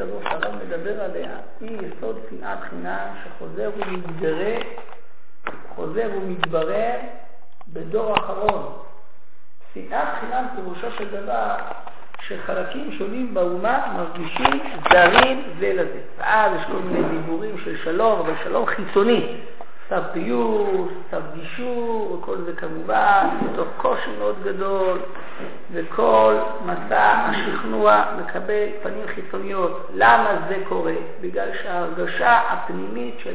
הזו שהרב מדבר עליה היא יסוד שנאת חינם חוזר ומתברר בדור האחרון. שנאת חינם פירושו של דבר שחלקים שונים באומה מרגישים זרים זה לזה. ואז יש כל מיני דיבורים של שלום, אבל שלום חיצוני. צו פיוס, צו גישור, וכל זה כמובן, מתוך קושי מאוד גדול, וכל מסע השכנוע מקבל פנים חיצוניות. למה זה קורה? בגלל שההרגשה הפנימית של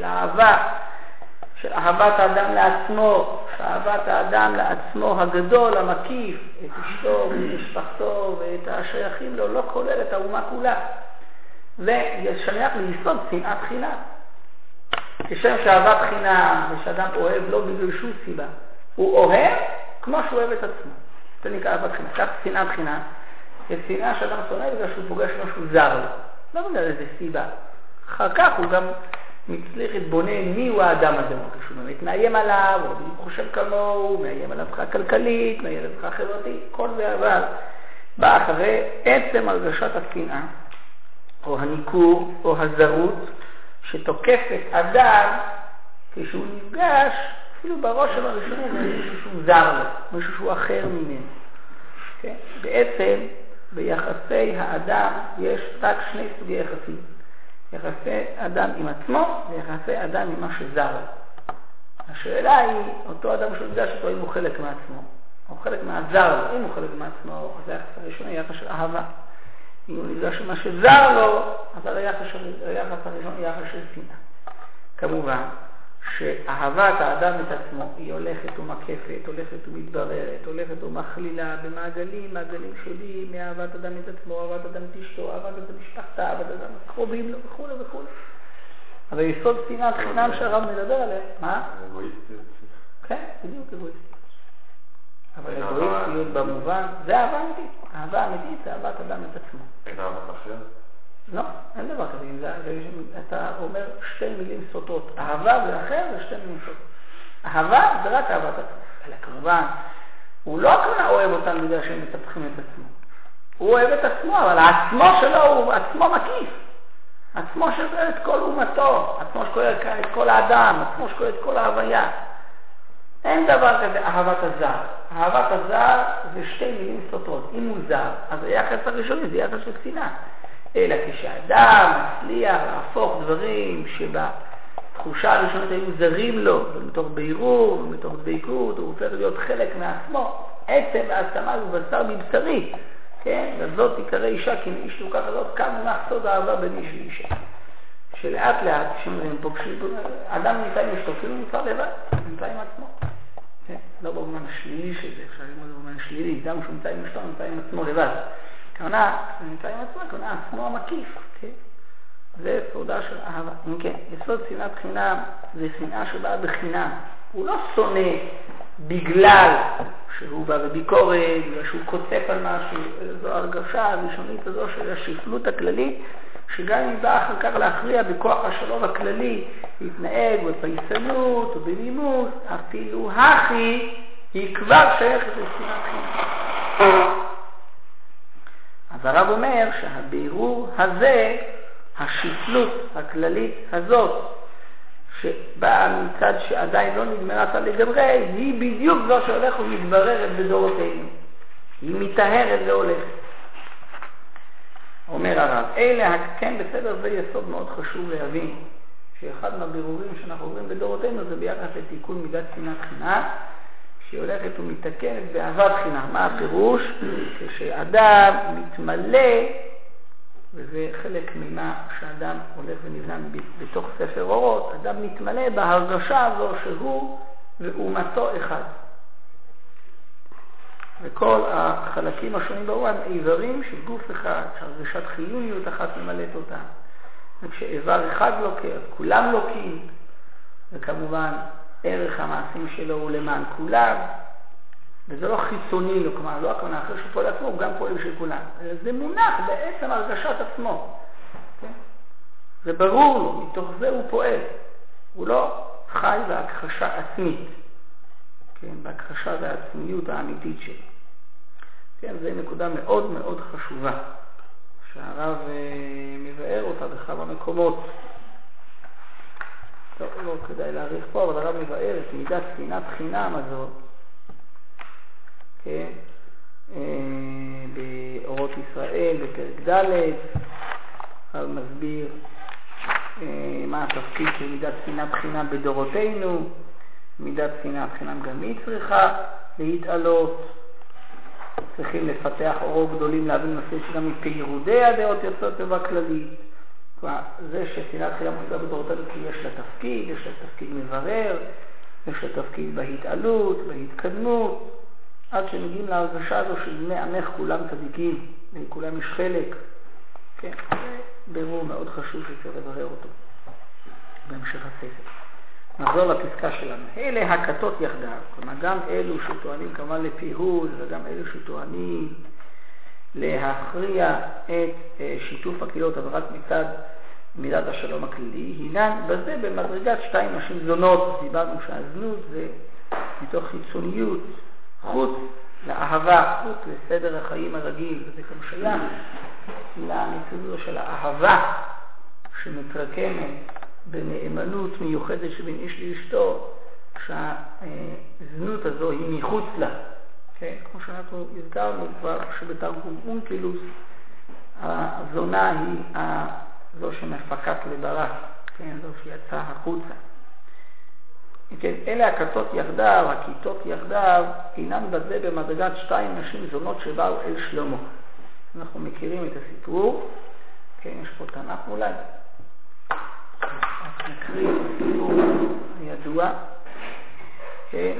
אהבת האדם לעצמו, שאהבת האדם לעצמו הגדול, המקיף, את אשתו ואת משפחתו ואת השייכים לו, לא כולל את האומה כולה. ושייך ליסוד שנאת חינם. כשם שאהבת חינם ושאדם אוהב לא בגלל שום סיבה, הוא אוהב כמו שהוא אוהב את עצמו. זה נקרא אהבת חינם. כך שנאת חינם, זה שנאה שאדם שונא בגלל שהוא פוגש משהו זר לו. לא בגלל איזה סיבה. אחר כך הוא גם מצליח להתבונן מי הוא האדם הזה, כשהוא באמת מאיים עליו, או הוא חושב כמוהו, מאיים עליו מבחינה כלכלית, מאיים עליו מבחינה חברתית, כל זה אבל בא אחרי עצם הרגשת השנאה, או הניכור, או הזרות, שתוקפת אדם כשהוא נפגש, אפילו בראש שלו הראשוני, זה מישהו שהוא זר לו, מישהו שהוא אחר ממנו. Okay? בעצם ביחסי האדם יש רק שני סוגי יחסים. יחסי אדם עם עצמו ויחסי אדם עם מה שזר לו. השאלה היא, אותו אדם שנפגש אותו, אם הוא חלק מעצמו, או חלק מהזר לו. אם הוא חלק מעצמו, אז היחס הראשון יחס של אהבה. אם הוא נפגש עם מה שזר לו, אז היחס הראשון יחס של שנאה. כמובן שאהבת האדם את עצמו היא הולכת ומקפת, הולכת ומתבררת, הולכת ומכלילה במעגלים, מעגלים שונים, מאהבת אדם את עצמו, אהבת אדם את אשתו, אהבת אדם משפחתה, אהבת אדם קרובים לו וכו' וכו'. אבל יסוד שנאת חינם שהרב מדבר עליה, מה? אגואיסטיות. כן, בדיוק אגואיסטיות. אבל אגואיסטיות במובן, זה אהבה אמיתית. אהבה אמיתית זה אהבת אדם את עצמו. אין אהבת אחר? לא, אין דבר כזה. אתה אומר שתי מילים סותרות. אהבה ואחר זה שתי מילים סותרות. אהבה זה רק אהבת עצמו. אלא כמובן, הוא לא כמובן אוהב אותם בגלל שהם מטפחים את עצמו. הוא אוהב את עצמו, אבל העצמו שלו הוא עצמו מקיף. עצמו שכולל את כל אומתו, עצמו שכולל את כל האדם, עצמו שכולל את כל ההוויה. אין דבר כזה אהבת הזר. אהבת הזר זה שתי מילים סותרות. אם הוא זר, אז היחס הראשוני זה יחס של שנאה. אלא כשאדם מצליח להפוך דברים שבתחושה הראשונית היו זרים לו, ומתוך בירור, ומתוך דבקות, הוא צריך להיות חלק מעצמו, עצם והסכמה הוא בשר מבשרי, כן? וזאת תיקרא אישה, כי מאיש לוקח הזאת, כאן מונח סוד האהבה בין איש לאישה. שלאט לאט, כשהם פוגשים, אדם נמצא עם אשתו, כאילו נמצא לבד, נמצא עם עצמו. כן? לא במובן השלילי שזה, אפשר ללמוד במובן השלילי, גם כשהוא נמצא עם אשתו, נמצא עם עצמו לבד. כמונה, נמצא עם עצמו, כמונה עצמו המקיף, כן? זה סודה של אהבה. אם כן, יסוד שנאת חינם זה שנאה שבאה בחינם. הוא לא שונא בגלל שהוא בא בביקורת, בגלל שהוא כותב על משהו. זו הרגשה הראשונית הזו של השפלות הכללית, שגם אם בא אחר כך להכריע בכוח השלום הכללי, להתנהג בפייסנות או בנימוס, אפילו הכי, היא כבר שייכת לשנאת חינם. אז הרב אומר שהבירור הזה, השפלות הכללית הזאת, שבאה מצד שעדיין לא נגמרת לגמרי, היא בדיוק זו שהולכת ומתבררת בדורותינו. היא מתאהרת והולכת. אומר הרב, כן בסדר, זה יסוד מאוד חשוב להבין, שאחד מהבירורים שאנחנו עוברים בדורותינו זה ביחס לתיקון מידת שנאת חינם, שהיא הולכת ומתקנת באהבת חינם. מה הפירוש? כשאדם מתמלא, וזה חלק ממה שאדם הולך ונבנה בתוך ספר אורות, אדם מתמלא בהרגשה הזו שהוא ואומתו אחד. וכל החלקים השונים באומה הם איברים של גוף אחד, שהרגשת חיוניות אחת ממלאת אותם. וכשאיבר אחד לוקה, אז כולם לוקים, וכמובן ערך המעשים שלו הוא למען כולם, וזה לא חיצוני לו, כלומר, לא הכוונה אחרי שהוא פועל עצמו, הוא גם פועל של כולם. זה מונח בעצם הרגשת עצמו. כן? זה ברור לו, מתוך זה הוא פועל. הוא לא חי בהכחשה עצמית, כן? בהכחשה והעצמיות האמיתית שלו. כן? זו נקודה מאוד מאוד חשובה, שהרב מבאר אותה בכמה מקומות. טוב, לא כדאי להאריך פה, אבל הרב מבאר את מידת שנאת חינם הזאת, כן? באורות ישראל, בפרק ד', הרב מסביר מה התפקיד של מידת שנאת חינם בדורותינו. מידת שנאת חינם גם היא צריכה להתעלות, צריכים לפתח אורות גדולים להבין נושא שגם מפעירודי הדעות יוצאות טובה כללית. זה ששנאת חינם מוצאה בדורותינו כי יש לה תפקיד, יש לה תפקיד מברר, יש לה תפקיד בהתעלות, בהתקדמות, עד שמגיעים להרגשה הזו של בני עמך כולם צדיקים, לכולם יש חלק. כן, זה בירור מאוד חשוב שצריך לברר אותו בהמשך הספר. נחזור לפסקה שלנו. אלה הכתות יחדיו, כלומר גם אלו שטוענים כמובן לפיהול וגם אלו שטוענים להכריע את שיתוף הקהילות, אבל רק מצד מידת השלום הכללי, הינן בזה במדרגת שתיים נשים זונות. דיברנו שהזנות זה מתוך חיצוניות, חוץ לאהבה, חוץ לסדר החיים הרגיל, וזה גם שייך למצוות של האהבה שמתרקמת בנאמנות מיוחדת שבין איש לאשתו, שהזנות הזו היא מחוץ לה. כן? כמו שאנחנו הזכרנו כבר שבתרגום אונקלוס, הזונה היא זו שמפקת לברק, כן? זו שיצאה החוצה. כן, אלה הכתות יחדיו, הכיתות יחדיו, אינן בזה במדרגת שתיים נשים זונות שבאו אל שלמה. אנחנו מכירים את הסיפור, כן, יש פה תנ"ך אולי. אז נקריא את הסיפור הידוע, כן,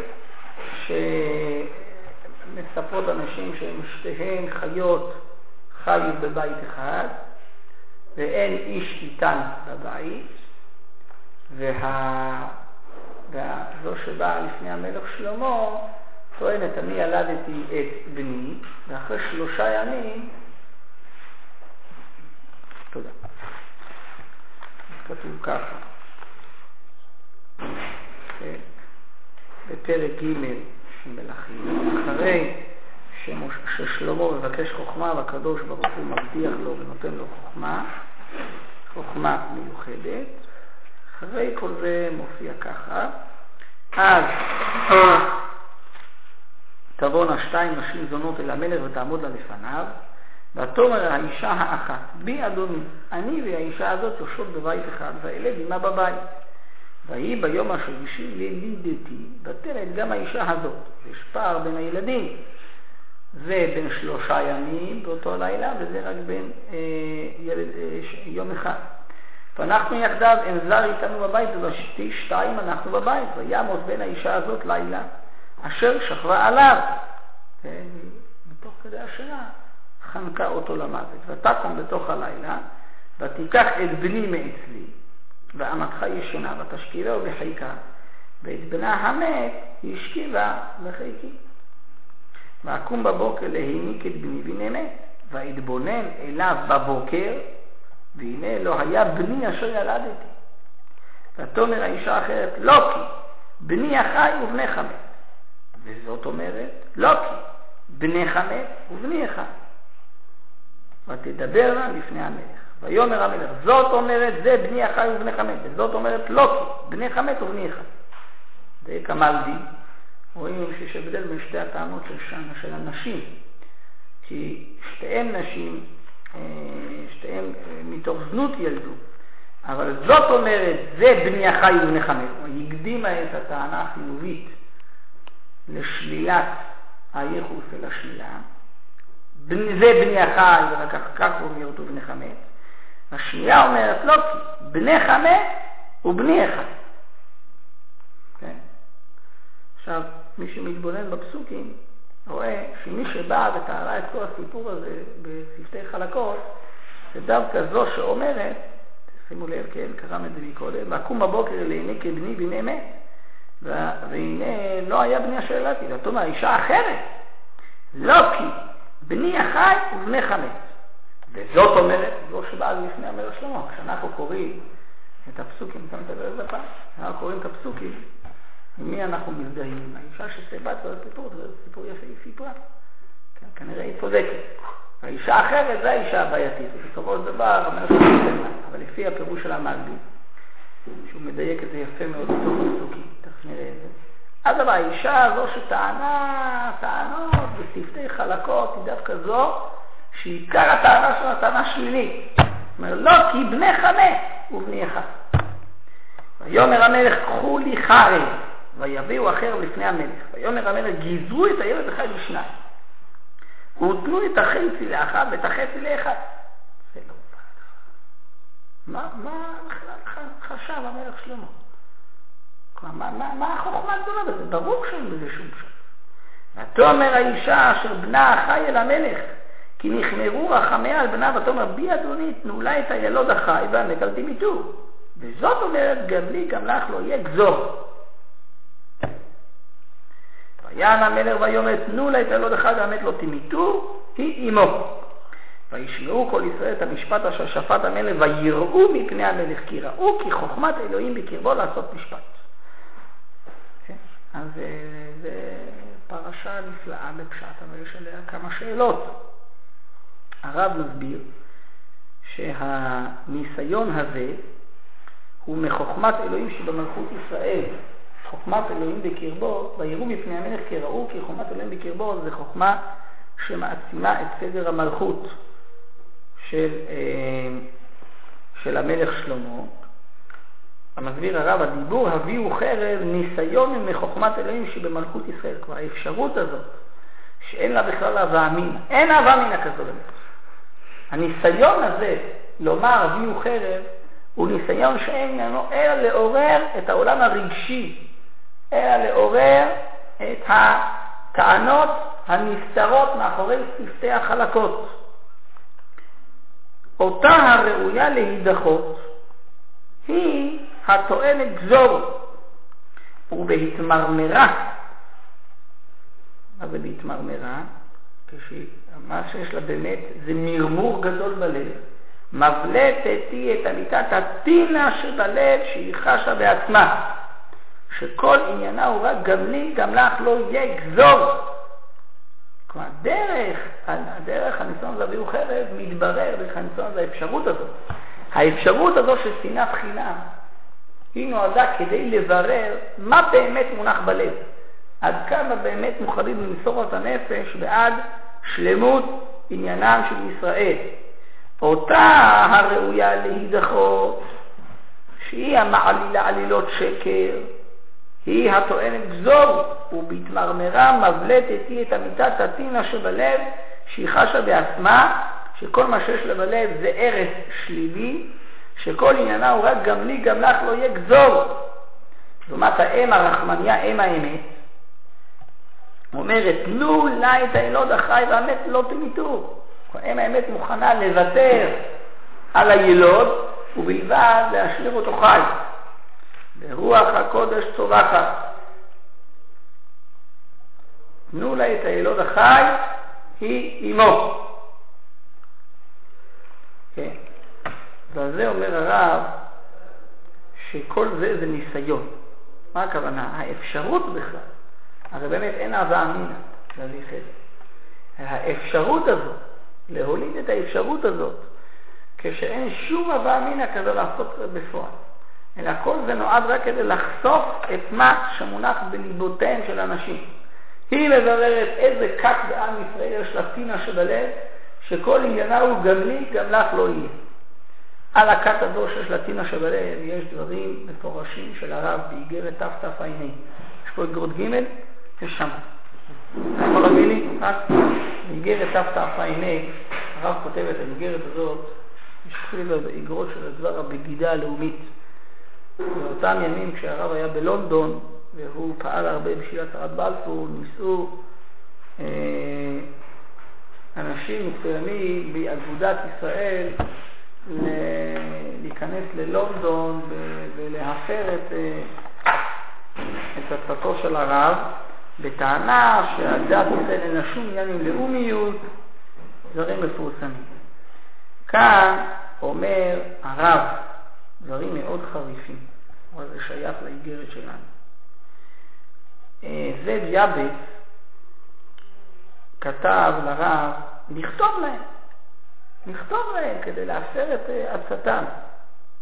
שמספרות אנשים שהם שתיהן חיות חיו בבית אחד, ואין איש איתן בבית, וזו שבאה לפני המלך שלמה טוענת, אני ילדתי את בני, ואחרי 3 ימים, תודה, כתוב ככה, בפרק ג' של מלכים, אחרי ששלמה מבקש חוכמה והקדוש ברוך הוא מבטיח לו ונותן לו חוכמה מיוחדת, אחרי כל זה מופיע ככה, אז תבואנה 2 נשים זונות אל המלך ותעמוד לה לפניו, ותאמר האישה האחת, בי אדוני, אני והאישה הזאת יושבות בבית אחד, ואלד עמה בבית. והיא ביום השלישי לילידתי, ותלד גם האישה הזאת. יש פער בין הילדים, זה בין 3 ימים באותו לילה, וזה רק בין יום אחד. ואנחנו יחדיו, אין זר איתנו בבית, ובשתי 2 אנחנו בבית, וימות בין האישה הזאת לילה, אשר שכבה עליו. מתוך כדי השינה חנקה אותו למוות. ותקום בתוך הלילה, ותיקח את בני מאצלי, ואמתך ישנה, ותשכיבהו בחיקה, ואת בנה המת השכיבה בחיקי. ואקום בבוקר להיניק את בני ונמת, והתבונן אליו בבוקר, והנה לא היה בני אשר ילדתי. ותאמר האישה אחרת, לא כי, בני החי ובנך מת. וזאת אומרת, לא כי, בנך מת ובני החי. ותדברנה לפני המלך. ויאמר המלך, זאת אומרת, זה בני החי ובנך מת. וזאת אומרת, לא כי, בנך מת ובני החי. זה כמלדי. רואים שיש הבדל בין שתי הטענות של הנשים. כי שתיהן נשים, שתיהן מתוך זנות ילדו. אבל זאת אומרת, זה בני החי ובנך מת. היא הקדימה את הטענה החיובית לשלילת הייחוס אל השלילה. זה בני החי, ורק כך הוא אומר אותו בנך מת. השנייה אומרת, לא כי, בנך מת ובני החי. כן? עכשיו, מי שמתבונן בפסוקים, רואה שמי שבא ותארה את כל הסיפור הזה בספתי חלקות, זה דווקא זו שאומרת, שימו לב, כן, קרם את זה מקודם, ואקום בבוקר להיניק את בני בני מת, והנה לא היה בני אשר ילדתי. ותאמר האישה אחרת, לא כי, בני החי ובנך מת. וזאת אומרת, זו שבאה לפני המלך שלמה. כשאנחנו קוראים את הפסוקים, אתה מדבר את זה פעם, אנחנו קוראים את הפסוקים, עם מי אנחנו מזדהים? האישה שסיבת את הסיפור, זה סיפור יפה, היא סיפרה. כנראה היא צודקת. האישה אחרת זה האישה הבעייתית, ובסופו של דבר המלך שלמה. אבל לפי הפירוש של המלבי, שהוא מדייק את זה יפה מאוד בתוך הפסוקים, תכף נראה את זה. אז אבל האישה הזו שטענה טענות בספתי חלקות היא דווקא זו שעיקר הטענה שלה טענה שלילית. זאת אומרת, לא כי בנך מת ובני אחד. ויאמר המלך קחו לי חרב ויביאו אחר לפני המלך. ויאמר המלך גזרו את הילד אחד לשניים ותנו את החצי לאחד ואת החצי לאחד. זה לא מה חשב המלך שלמה? מה החוכמה הגדולה בזה? ברור שאין בזה שום שם. ותאמר האישה אשר בנה חי אל המלך כי נחמרו רחמיה על בנה, ותאמר בי אדוני תנו לה את הילוד החי והמת אל תמיתו. וזאת אומרת גם לי גם לך לא יהיה גזור. ויען המלך ויאמר תנו לה את הילוד החי והמת לא תמיתו, היא אמו. וישמעו כל ישראל את המשפט אשר שפט המלך ויראו מפני המלך כי ראו כי חוכמת אלוהים בקרבו לעשות משפט. אז זה פרשה נפלאה בפשט, אבל יש עליה כמה שאלות. הרב מסביר שהניסיון הזה הוא מחוכמת אלוהים שבמלכות ישראל. חוכמת אלוהים בקרבו, ויראו מפני המלך כי ראו כי חוכמת אלוהים בקרבו זה חוכמה שמעצימה את סדר המלכות של המלך שלמה. המסביר הרב, הדיבור הביאו חרב ניסיון מחוכמת אלוהים שבמלכות ישראל. כבר האפשרות הזאת שאין לה בכלל הווה אמינא, אין הווה אמינא כזו למלך. הניסיון הזה לומר הביאו חרב הוא ניסיון שאין לנו אלא לעורר את העולם הרגשי, אלא לעורר את הטענות הנסתרות מאחורי שפתי החלקות. אותה הראויה להידחות היא הטוענת גזור ובהתמרמרה. מה זה בהתמרמרה? מה שיש לה באמת זה מרמור גדול בלב. מבלטתי את אמיתת הטינה שבלב שהיא חשה בעצמה, שכל עניינה הוא רק גם לי גם לך לא יהיה גזור. כלומר דרך הניסיון להביאו חרב מתברר דרך הניסיון הזה האפשרות הזאת. האפשרות הזו של שנאת חינם היא נועדה כדי לברר מה באמת מונח בלב, עד כמה באמת מוכנים למסור את הנפש בעד שלמות עניינם של ישראל. אותה הראויה להידחות שהיא המעלילה עלילות שקר היא הטוענת גזור ובהתמרמרה מבלטת היא את אמיתת הטינה שבלב שהיא חשה בעצמה שכל מה שיש לה בלב זה ערש שלילי, שכל עניינה הוא רק גם לי גם לך לא יהיה גזור. לעומת האם הרחמניה, אם האמת, אומרת תנו לה את הילוד החי והמת לא תמיתו. אם האמת מוכנה לוותר על הילוד ובלבד להשאיר אותו חי. ברוח הקודש צווחת. תנו לה את הילוד החי היא אמו. כן. ועל זה אומר הרב שכל זה ניסיון. מה הכוונה? האפשרות בכלל. הרי באמת אין הווה אמינא להביא חלק. האפשרות הזאת, להוליד את האפשרות הזאת, כשאין שום הווה אמינא כזה לעשות בפועל. אלא כל זה נועד רק כדי לחשוף את מה שמונח בליבותיהם של אנשים. היא מבררת איזה קק בעם ישראל יש לה טינה שבלב, שכל עניינה הוא גם לי, גם לך לא יהיה. על הקט הזו שיש לה טינה שבלב, יש דברים מפורשים של הרב באיגרת תתע"ה. יש פה איגרות ג' יש שם. יכול להביא לי? באיגרת תתע"ה, הרב כותב את האיגרת הזאת, יש חלילה באיגרות של הדבר הבגידה הלאומית. באותם ימים כשהרב היה בלונדון, והוא פעל הרבה בשביל הצהרת בלפור, ניסו אנשים מסוימים באגודת ישראל להיכנס ללונדון ולהפר את הצעתו של הרב, בטענה שהדת ישראל אין שום עניין עם לאומיות, דברים מפורסמים. כאן אומר הרב דברים מאוד חריפים, אבל זה שייך לאיגרת שלנו. זאב יעבץ כתב לרב לכתוב להם כדי להפר את עצתם.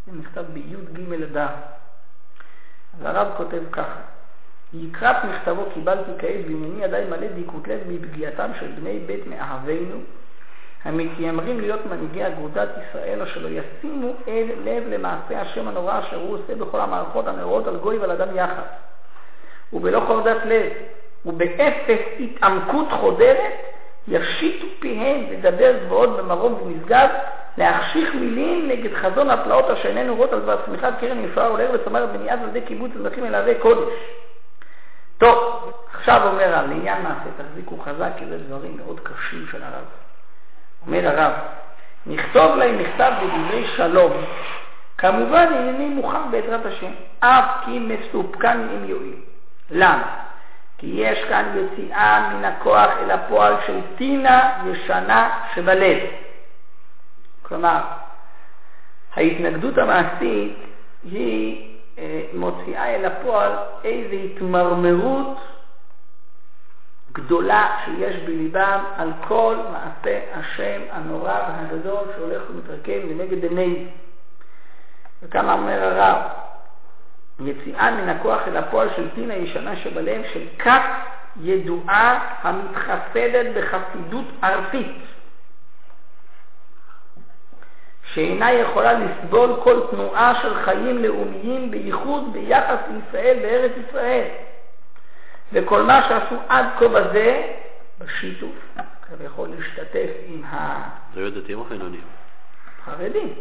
זה נכתב בי"ג אדר. אז הרב כותב ככה: יקראת מכתבו קיבלתי כעת וענייני ידי מלא דיקות לב מפגיעתם של בני בית מאהבינו המתיימרים להיות מנהיגי אגודת ישראל, אשר לא ישימו לב למעשה השם הנורא אשר הוא עושה בכל המערכות הנאורות על גוי ועל אדם יחד, ובלא חרדת לב ובאפס התעמקות חודרת ישיתו פיהם לדבר גבוהות במרום ונשגב, להחשיך מילים נגד חזון הפלאות אשר איננו רואות על דבר צמיחת קרן יפרע ולער וצמרת בניעת על ידי קיבוץ ומלכים אל ערי קודש. טוב, עכשיו אומר על לעניין מעשה, תחזיקו חזק, כי זה דברים מאוד קשים של הרב. אומר הרב, נכתוב להם מכתב בדברי שלום, כמובן אינני מוכן בעזרת השם, אף כי מסופקן אם יועיל. למה? כי יש כאן יציאה מן הכוח אל הפועל של טינה ישנה שבלב. כלומר, ההתנגדות המעשית היא מוציאה אל הפועל איזו התמרמרות גדולה שיש בליבם על כל מעשה השם הנורא והגדול שהולך ומתרקם לנגד עינינו. וכמה אומר הרב, יציאה מן הכוח אל הפועל של טינה ישנה שבלב, של כת ידועה המתחסדת בחסידות ארצית, שאינה יכולה לסבול כל תנועה של חיים לאומיים, בייחוד ביחס לישראל בארץ ישראל. וכל מה שעשו עד כה בזה, בשיתוף, כבר יכול להשתתף עם זה היו דתיים או חילונים? חרדים.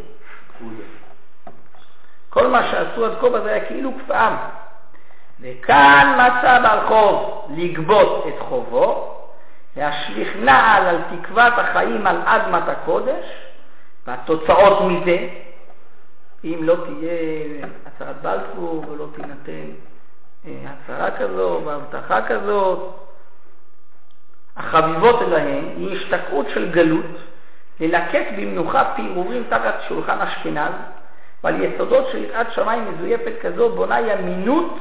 כל מה שעשו עד כה בזה היה כאילו כפאם. וכאן מצא בעל חוב לגבות את חובו, להשליך נעל על תקוות החיים על אדמת הקודש, והתוצאות מזה, אם לא תהיה הצהרת בלפור ולא תינתן הצהרה כזו והבטחה כזאת, החביבות אליהן היא השתקעות של גלות, ללקט במנוחה פירורים תחת שולחן אשכנז, ועל יסודות של יראת שמיים מזויפת כזו בונה ימינות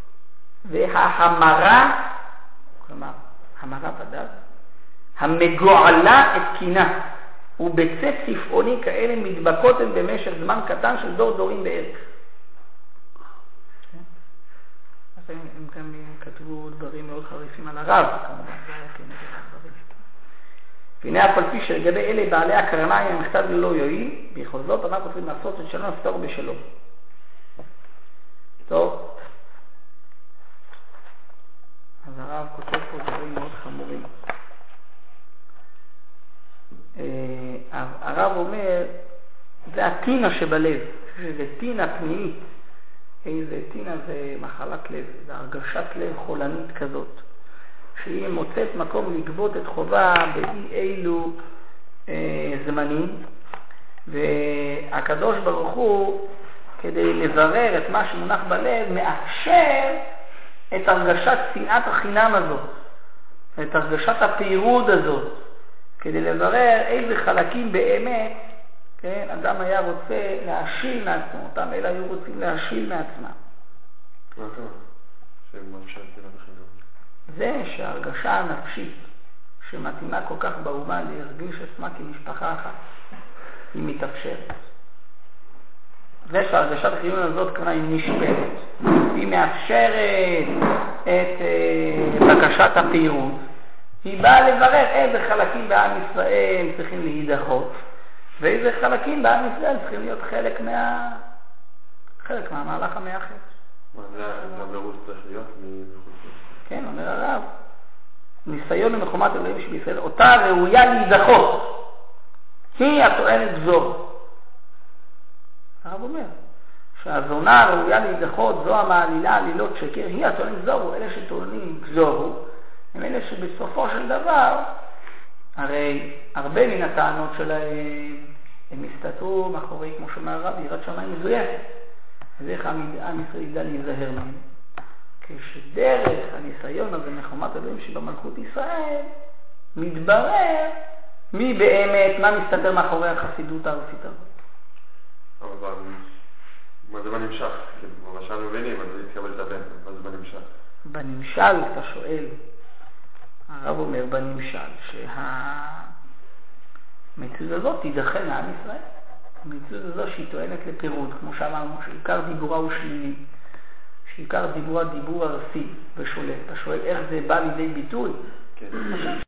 וההמרה, כלומר המרת הדת, המגועלה את קינה, ובצאת צפעוני כאלה מדבקות הן במשך זמן קטן של דור דורים בערך. אז הם גם כתבו דברים מאוד חריפים על הרב, כמובן, זה היה כנגד הדברים. והנה אף על פי שלגבי אלה בעלי הקרניים המכתב ללא יועיל, בכל זאת אנחנו צריכים לעשות את שלום לפתור בשלום. טוב, אז הרב כותב פה דברים מאוד חמורים. הרב אומר, זה הטינה שבלב, זה טינה פנימית. איזה טינה זה מחלת לב, זה הרגשת לב חולנית כזאת, שהיא מוצאת מקום לגבות את חובה באי אילו זמנים, והקדוש ברוך הוא, כדי לברר את מה שמונח בלב, מאפשר את הרגשת שנאת החינם הזאת, את הרגשת הפירוד הזאת, כדי לברר איזה חלקים באמת, כן, אדם היה רוצה להשיל מעצמו, אותם אלה היו רוצים להשיל מעצמם. מה אתה אומר? שמאפשר שנאת החינם? זה שההרגשה הנפשית שמתאימה כל כך באומה להרגיש עצמה כמשפחה אחת, היא מתאפשרת. זה שההרגשת החינם הזאת כמובן היא נשפרת, היא מאפשרת את בקשת הפירוד, היא באה לברר איזה חלקים בעם ישראל צריכים להידחות, ואיזה חלקים בעם ישראל צריכים להיות חלק מהמהלך המאחד. מה זה הבירור צריך להיות מחוץ? כן, אומר הרב, ניסיון למחומת אלוהים שבישראל, אותה ראויה להידחות, היא הטוענת גזור. הרב אומר שהזונה הראויה להידחות, זו המעלילה עלילות שקר, היא הטוענת גזור, אלה שטוענים גזור, הם אלה שבסופו של דבר, הרי הרבה מן הטענות שלהם, הם מסתתרו מאחורי, כמו שאומר הרב, יראת שמיים מזויפת. אז איך עם ישראל ידע להיזהר מהם? כשדרך הניסיון הזה מחומת אלוהים שבמלכות ישראל, מתברר מי באמת, מה מסתתר מאחורי החסידות הארצית הזאת. אבל מה זה בנמשך? מה שאנו מבינים, אז זה יתקבל את הבן, מה זה בנמשך? בנמשל, אתה שואל, הרב אומר בנמשל, שהמציאות הזאת תידחה מעם ישראל. המציאות הזו שהיא טוענת לפירוד, כמו שאמרנו, שעיקר דיבורה הוא שלילי, שעיקר דיבורה דיבור ארסי ושולט. אתה שואל איך זה בא לידי ביטוי? כן.